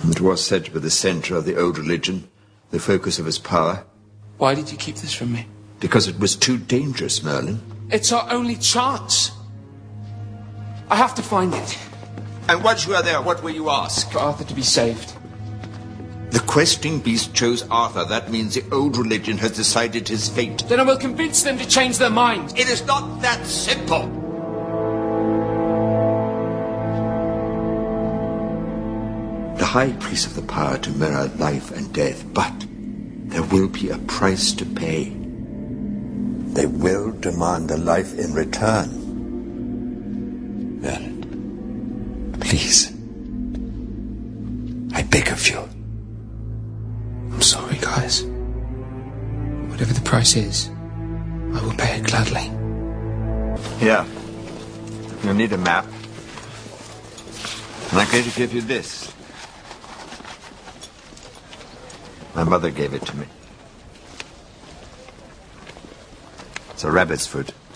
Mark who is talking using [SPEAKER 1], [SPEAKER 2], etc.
[SPEAKER 1] It was said to be the centre of the old religion, the focus of its power.
[SPEAKER 2] Why did you keep this from me?
[SPEAKER 1] Because it was too dangerous, Merlin.
[SPEAKER 2] It's our only chance. I have to find it.
[SPEAKER 1] And once you are there, what will you ask?
[SPEAKER 2] For Arthur to be saved.
[SPEAKER 1] The questing beast chose Arthur. That means the old religion has decided his fate.
[SPEAKER 2] Then I will convince them to change their mind.
[SPEAKER 1] It is not that simple. The high priest of the power to mirror life and death, but there will be a price to pay. They will demand a life in return. Merlin, please. I beg of you.
[SPEAKER 2] I'm sorry, guys. Whatever the price is, I will pay it gladly.
[SPEAKER 1] Here. You'll need a map. And I'm going to give you this. My mother gave it to me. It's a rabbit's foot.